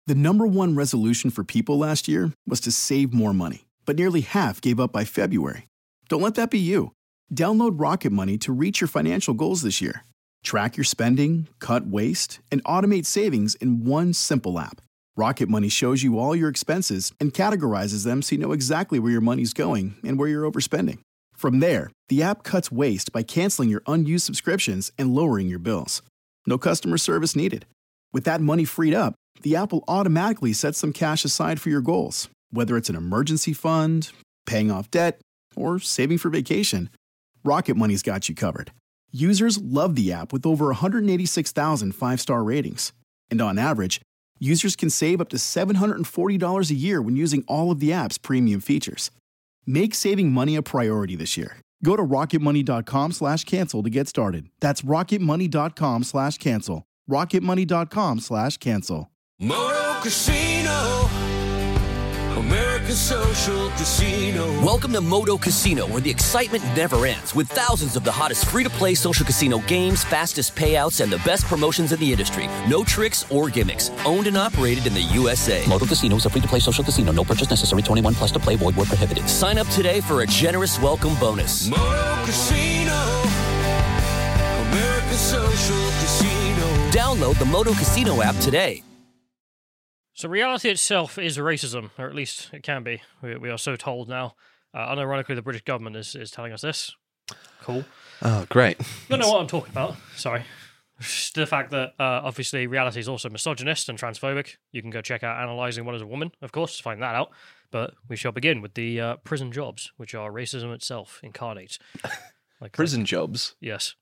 The number one resolution for people last year was to save more money, but nearly half gave up by February. Don't let that be you. Download Rocket Money to reach your financial goals this year. Track your spending, cut waste, and automate savings in one simple app. Rocket Money shows you all your expenses and categorizes them so you know exactly where your money's going and where you're overspending. From there, the app cuts waste by canceling your unused subscriptions and lowering your bills. No customer service needed. With that money freed up, the app will automatically set some cash aside for your goals, whether it's an emergency fund, paying off debt, or saving for vacation. Rocket Money's got you covered. Users love the app with over 186,000 five-star ratings. And on average, users can save up to $740 a year when using all of the app's premium features. Make saving money a priority this year. Go to rocketmoney.com/cancel to get started. That's rocketmoney.com/cancel. rocketmoney.com/cancel. Moto Casino, America's social casino. Welcome to Moto Casino, where the excitement never ends, with thousands of the hottest free-to-play social casino games, fastest payouts, and the best promotions in the industry. No tricks or gimmicks. Owned and operated in the USA. Moto Casino is a free-to-play social casino. No purchase necessary. 21 plus to play. Void where prohibited. Sign up today for a generous welcome bonus. Moto Casino, America's social casino. Download the Moto Casino app today. So reality itself is racism, or at least it can be. We are so told now. Unironically, the British government is telling us this. Cool. Oh, great. Don't know what I'm talking about. Sorry. Just the fact that, obviously, reality is also misogynist and transphobic. You can go check out Analyzing What is a Woman, of course, to find that out. But we shall begin with the prison jobs, which are racism itself incarnate. Like Prison jobs? Yes.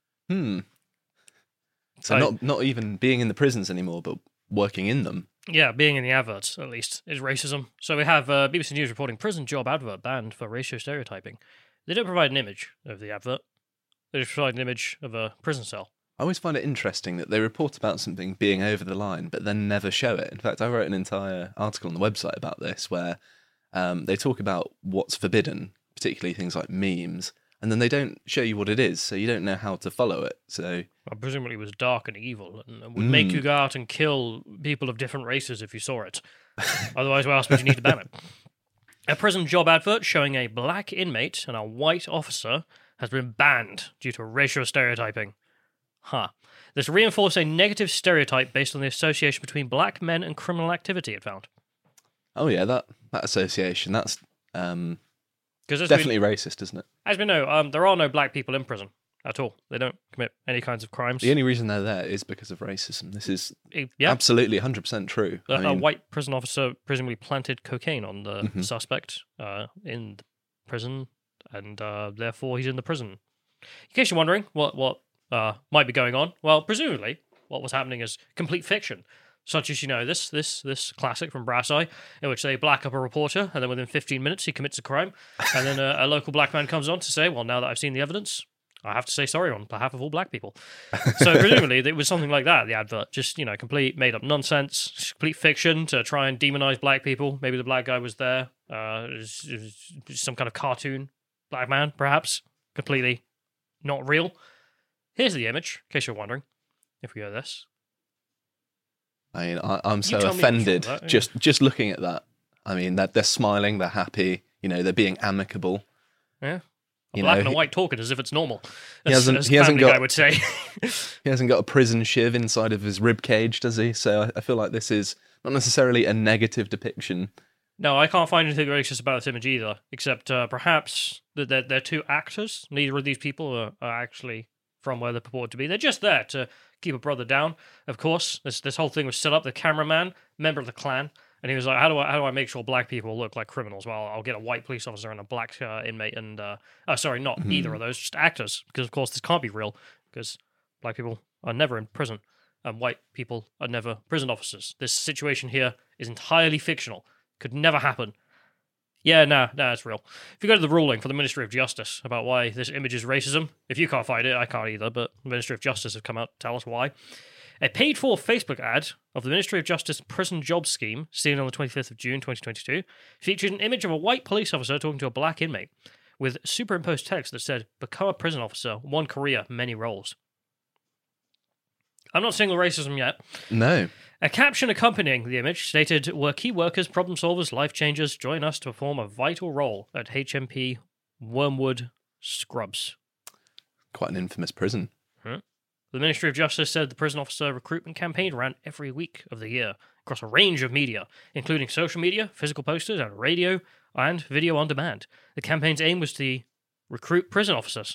So not even being in the prisons anymore, but working in them. Yeah, being in the adverts, at least, is racism. So we have BBC News reporting prison job advert banned for racial stereotyping. They don't provide an image of the advert. They just provide an image of a prison cell. I always find it interesting that they report about something being over the line, but then never show it. In fact, I wrote an entire article on the website about this, where they talk about what's forbidden, particularly things like memes, and then they don't show you what it is, so you don't know how to follow it. So, well, presumably it was dark and evil, and would make you go out and kill people of different races if you saw it. Otherwise, why else would you need to ban it? A prison job advert showing a black inmate and a white officer has been banned due to racial stereotyping. This reinforced a negative stereotype based on the association between black men and criminal activity, it found. Oh yeah, that association, that's definitely racist, isn't it? As we know, there are no black people in prison at all. They don't commit any kinds of crimes. The only reason they're there is because of racism. This is absolutely 100% true. A white prison officer presumably planted cocaine on the suspect in the prison, and therefore he's in the prison. In case you're wondering what might be going on, well, presumably what was happening is complete fiction. Such as, this classic from Brass Eye, in which they black up a reporter, and then within 15 minutes he commits a crime, and then a local black man comes on to say, well, now that I've seen the evidence, I have to say sorry on behalf of all black people. So presumably it was something like that, the advert, just, complete made-up nonsense, complete fiction to try and demonize black people. Maybe the black guy was there, it was some kind of cartoon black man, perhaps, completely not real. Here's the image, in case you're wondering, if we go this. I mean, I'm so offended just looking at that. I mean, they're smiling, they're happy, they're being amicable. Yeah. Black and a white talking as if it's normal. He hasn't got, I would say. He hasn't got a prison shiv inside of his rib cage, does he? So I feel like this is not necessarily a negative depiction. No, I can't find anything racist about this image either, except perhaps that they're two actors. Neither of these people are actually from where they're purported to be. They're just there to keep a brother down. Of course, this whole thing was set up. The cameraman, member of the Klan, and he was like, "How do I make sure black people look like criminals? Well, I'll get a white police officer and a black inmate, and not either of those, just actors, because of course this can't be real, because black people are never in prison, and white people are never prison officers. This situation here is entirely fictional. Could never happen." Yeah, no, it's real. If you go to the ruling for the Ministry of Justice about why this image is racism, if you can't find it, I can't either, but the Ministry of Justice have come out to tell us why. A paid-for Facebook ad of the Ministry of Justice prison job scheme, seen on the 25th of June 2022, featured an image of a white police officer talking to a black inmate, with superimposed text that said, "Become a prison officer, one career, many roles." I'm not seeing the racism yet. No. A caption accompanying the image stated, "We're key workers, problem solvers, life changers. Join us to perform a vital role at HMP Wormwood Scrubs." Quite an infamous prison. The Ministry of Justice said the prison officer recruitment campaign ran every week of the year across a range of media, including social media, physical posters, and radio and video on demand. The campaign's aim was to recruit prison officers.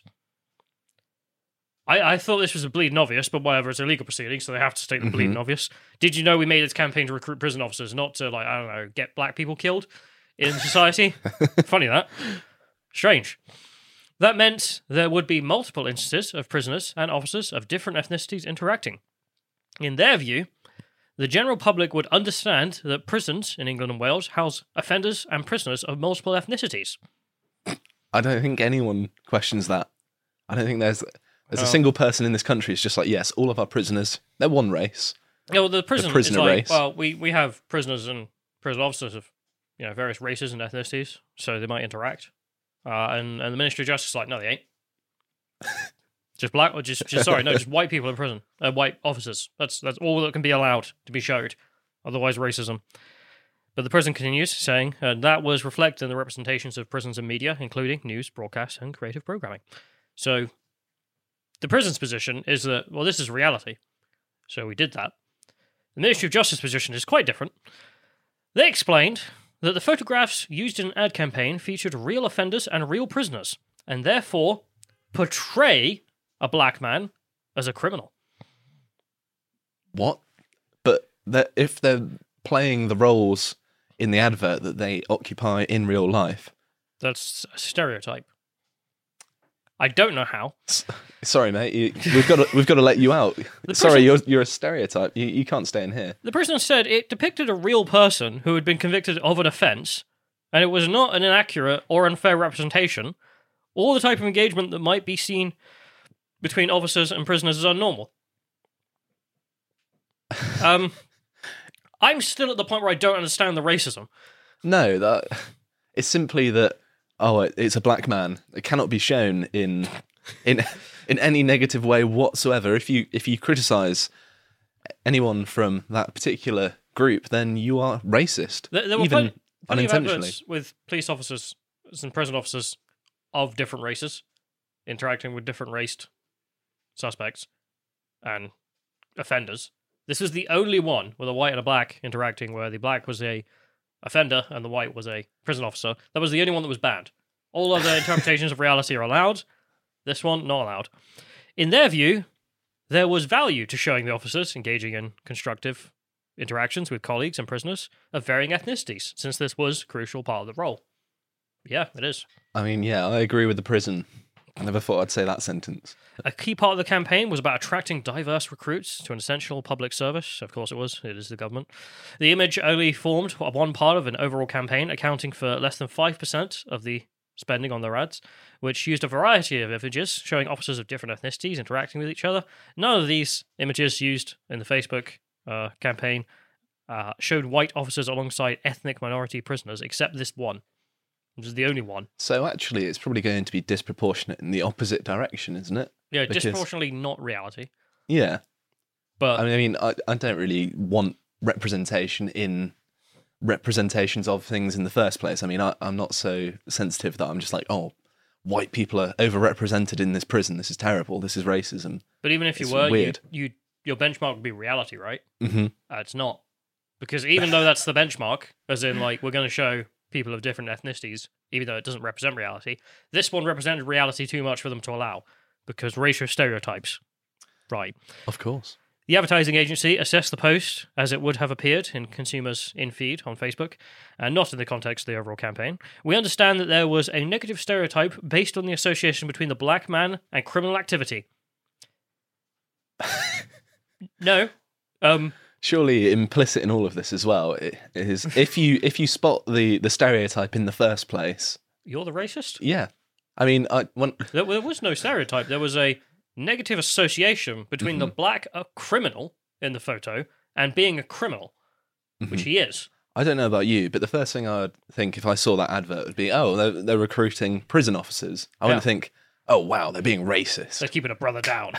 I thought this was a bleeding obvious, but whatever, it's a legal proceeding, so they have to state the bleeding obvious. Did you know we made this campaign to recruit prison officers, not to, like, I don't know, get black people killed in society? Funny that. Strange. That meant there would be multiple instances of prisoners and officers of different ethnicities interacting. In their view, the general public would understand that prisons in England and Wales house offenders and prisoners of multiple ethnicities. I don't think anyone questions that. I don't think there's a single person in this country who's just like, yes, all of our prisoners, they're one race. Yeah, well, the prison prisoner is like, race. well, we have prisoners and prison officers of, you know, various races and ethnicities, so they might interact. And the Ministry of Justice is like, no, they ain't. Just black, or just white people in prison, white officers. That's all that can be allowed to be showed. Otherwise, racism. But the prison continues, saying that was reflected in the representations of prisons and media, including news, broadcast, and creative programming. So, the prison's position is that, well, this is reality. So we did that. The Ministry of Justice position is quite different. They explained that the photographs used in an ad campaign featured real offenders and real prisoners, and therefore portray a black man as a criminal. What? But if they're playing the roles in the advert that they occupy in real life... That's a stereotype. I don't know how. Sorry, mate. We've got to let you out. Sorry, you're a stereotype. You can't stay in here. The prison said it depicted a real person who had been convicted of an offence, and it was not an inaccurate or unfair representation, or the type of engagement that might be seen between officers and prisoners as unnormal. I'm still at the point where I don't understand the racism. No, it's simply that, it's a black man. It cannot be shown in any negative way whatsoever. If you criticise anyone from that particular group, then you are racist, There were even plenty of unintentionally. adverts with police officers and prison officers of different races interacting with different raced suspects and offenders. This is the only one with a white and a black interacting where the black was a offender and the white was a prison officer. That was the only one that was banned. All other interpretations of reality are allowed. This one, not allowed. In their view, there was value to showing the officers engaging in constructive interactions with colleagues and prisoners of varying ethnicities, since this was a crucial part of the role. Yeah, it is. I mean, yeah, I agree with the prison. I never thought I'd say that sentence. A key part of the campaign was about attracting diverse recruits to an essential public service. Of course it was. It is the government. The image only formed one part of an overall campaign, accounting for less than 5% of the spending on their ads, which used a variety of images showing officers of different ethnicities interacting with each other. None of these images used in the Facebook campaign showed white officers alongside ethnic minority prisoners, except this one. Which is the only one. So actually, it's probably going to be disproportionate in the opposite direction, isn't it? Yeah, disproportionately not reality. Yeah. But I mean, I don't really want representation in representations of things in the first place. I mean, I'm not so sensitive that I'm just like, white people are overrepresented in this prison. This is terrible. This is racism. But even if you It's were, weird. your benchmark would be reality, right? Mm-hmm. It's not. Because even though that's the benchmark, as in, like, we're going to show people of different ethnicities, even though it doesn't represent reality, this one represented reality too much for them to allow, because racial stereotypes. Right. Of course. The advertising agency assessed the post as it would have appeared in consumers' in-feed on Facebook, and not in the context of the overall campaign. We understand that there was a negative stereotype based on the association between the black man and criminal activity. No. Surely implicit in all of this as well is if you spot the stereotype in the first place, You're the racist? yeah. I mean, There was no stereotype. There was a negative association between the black criminal in the photo and being a criminal, which he is. I don't know about you, but the first thing I would think if I saw that advert would be, they're recruiting prison officers. I wouldn't think, oh wow, they're being racist. They're keeping a brother down.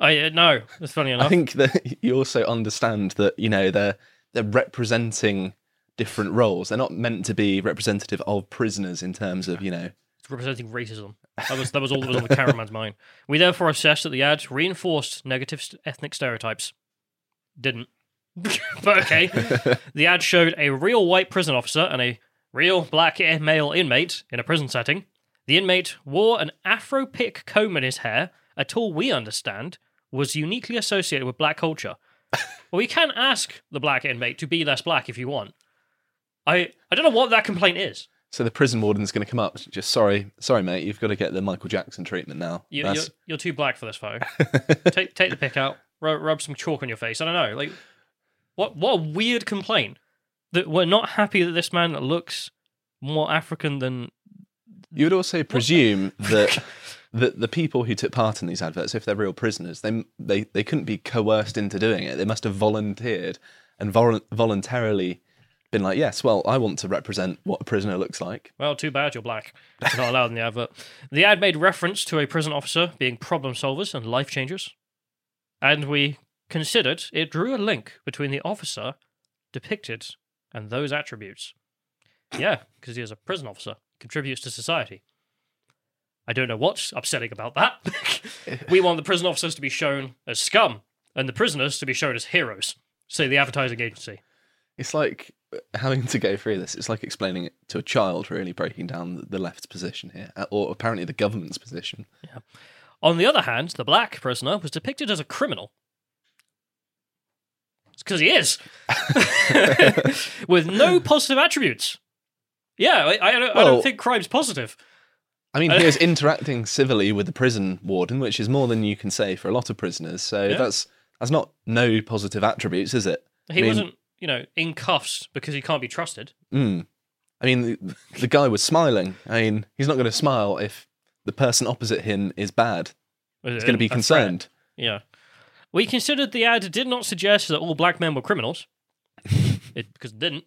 No, that's funny enough. I think that you also understand that, they're representing different roles. They're not meant to be representative of prisoners in terms of, It's representing racism. That was all that was on the cameraman's mind. We therefore assessed that the ad reinforced negative ethnic stereotypes. Didn't. But okay. The ad showed a real white prison officer and a real black male inmate in a prison setting. The inmate wore an afro pick comb in his hair, a tool we understand was uniquely associated with black culture. Well, you can ask the black inmate to be less black if you want. I don't know what that complaint is. So the prison warden's going to come up, just sorry, mate, you've got to get the Michael Jackson treatment now. You're too black for this photo. take the pick out, rub some chalk on your face. I don't know. Like, what a weird complaint that we're not happy that this man looks more African than. You would also presume that the people who took part in these adverts, if they're real prisoners, they couldn't be coerced into doing it. They must have volunteered and voluntarily been like, yes, well, I want to represent what a prisoner looks like. Well, too bad you're black. It's not allowed in the advert. The ad made reference to a prison officer being problem solvers and life changers. And we considered it drew a link between the officer depicted and those attributes. Yeah, because he is a prison officer, contributes to society. I don't know what's upsetting about that. We want the prison officers to be shown as scum and the prisoners to be shown as heroes, say the advertising agency. It's like having to go through this. It's like explaining it to a child, really breaking down the left's position here, or apparently the government's position. Yeah. On the other hand, the black prisoner was depicted as a criminal. It's because he is. With no positive attributes. Yeah, I don't think crime's positive. I mean, he was interacting civilly with the prison warden, which is more than you can say for a lot of prisoners. So that's not no positive attributes, is it? He wasn't, in cuffs because he can't be trusted. I mean, the guy was smiling. I mean, he's not going to smile if the person opposite him is bad. He's going to be concerned. Yeah. We considered the ad did not suggest that all black men were criminals. Because it didn't.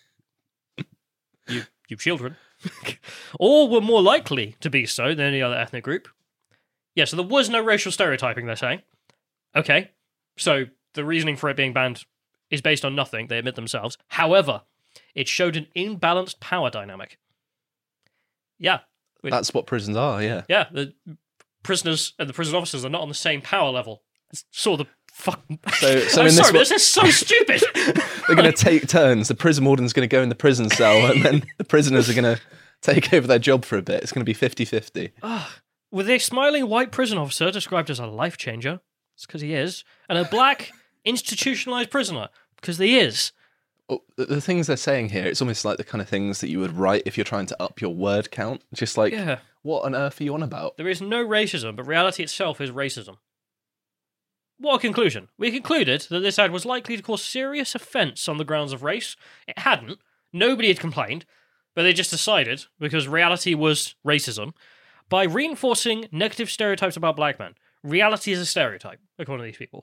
You children. Or were more likely to be so than any other ethnic group. Yeah, so there was no racial stereotyping, they're saying. Okay, so the reasoning for it being banned is based on nothing, they admit themselves. However, it showed an imbalanced power dynamic. Yeah. That's what prisons are, yeah. Yeah, the prisoners and the prison officers are not on the same power level. So the fuck. So I'm sorry, but this is so stupid. They're going to take turns. The prison warden's going to go in the prison cell, and then the prisoners are going to take over their job for a bit. It's going to be 50-50. With a smiling white prison officer described as a life changer, it's because he is, and a black institutionalized prisoner, because he is. Well, the things they're saying here, it's almost like the kind of things that you would write if you're trying to up your word count. Just like, What on earth are you on about? There is no racism, but reality itself is racism. What a conclusion. We concluded that this ad was likely to cause serious offence on the grounds of race. It hadn't. Nobody had complained, but they just decided, because reality was racism, by reinforcing negative stereotypes about black men. Reality is a stereotype, according to these people.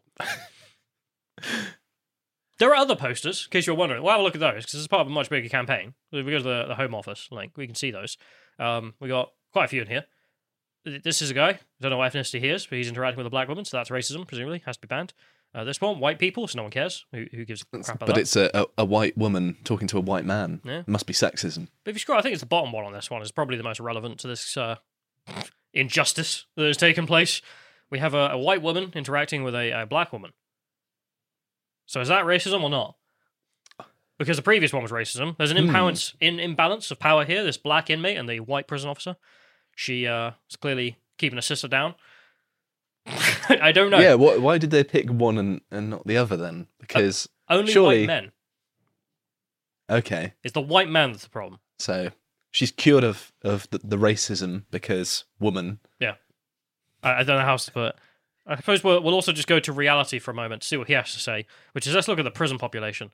There are other posters, in case you're wondering. We'll have a look at those, because it's part of a much bigger campaign. If we go to the Home Office link, we can see those. We got quite a few in here. This is a guy, I don't know what ethnicity he is, but he's interacting with a black woman, so that's racism, presumably, has to be banned. This one, white people, so no one cares. Who gives a crap about that? But it's a white woman talking to a white man. Yeah. It must be sexism. But if you scroll, I think it's the bottom one on this one is probably the most relevant to this injustice that has taken place. We have a white woman interacting with a black woman. So is that racism or not? Because the previous one was racism. There's an imbalance of power here, this black inmate and the white prison officer. She is clearly keeping her sister down. I don't know. Yeah, why did they pick one and not the other then? Because only surely... white men. Okay. It's the white man that's the problem. So she's cured of the racism because woman. Yeah. I don't know how else to put it. I suppose we'll also just go to reality for a moment to see what he has to say, which is let's look at the prison population.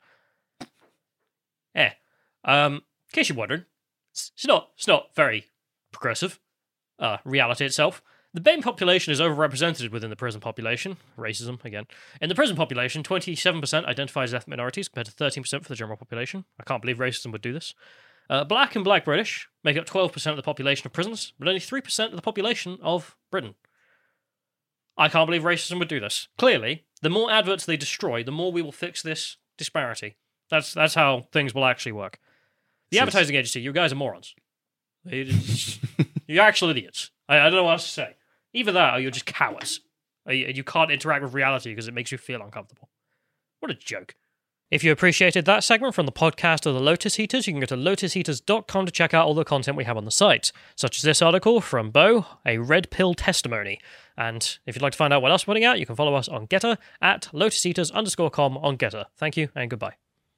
In case you're wondering, it's not very progressive. Reality itself. The BAME population is overrepresented within the prison population. Racism, again. In the prison population, 27% identify as ethnic minorities compared to 13% for the general population. I can't believe racism would do this. Black and black British make up 12% of the population of prisons, but only 3% of the population of Britain. I can't believe racism would do this. Clearly, the more adverts they destroy, the more we will fix this disparity. That's how things will actually work. The advertising agency, you guys are morons. You're actual idiots. I don't know what else to say. Either that or you're just cowards. You can't interact with reality because it makes you feel uncomfortable. What a joke. If you appreciated that segment from the podcast of the Lotus Eaters, you can go to lotuseaters.com to check out all the content we have on the site, such as this article from Bo, a red pill testimony. And if you'd like to find out what else we're putting out, you can follow us on Getter at lotuseaters_com on Getter. Thank you and goodbye.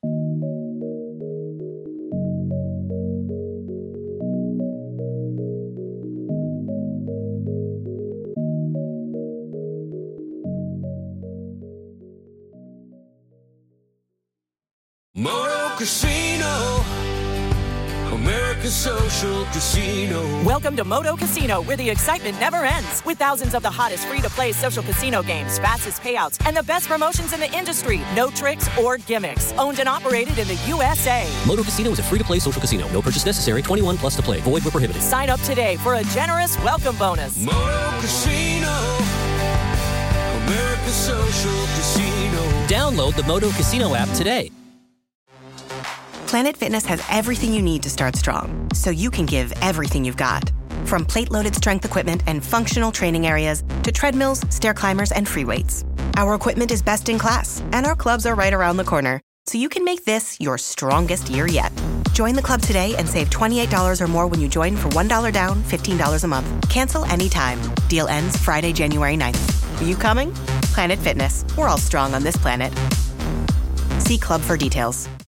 Moto Casino, America's social casino. Welcome to Moto Casino, where the excitement never ends. With thousands of the hottest free-to-play social casino games, fastest payouts, and the best promotions in the industry. No tricks or gimmicks. Owned and operated in the USA. Moto Casino is a free-to-play social casino. No purchase necessary. 21 plus to play. Void where prohibited. Sign up today for a generous welcome bonus. Moto Casino, America's social casino. Download the Moto Casino app today. Planet Fitness has everything you need to start strong, so you can give everything you've got. From plate-loaded strength equipment and functional training areas to treadmills, stair climbers, and free weights. Our equipment is best in class, and our clubs are right around the corner, so you can make this your strongest year yet. Join the club today and save $28 or more when you join for $1 down, $15 a month. Cancel anytime. Deal ends Friday, January 9th. Are you coming? Planet Fitness. We're all strong on this planet. See club for details.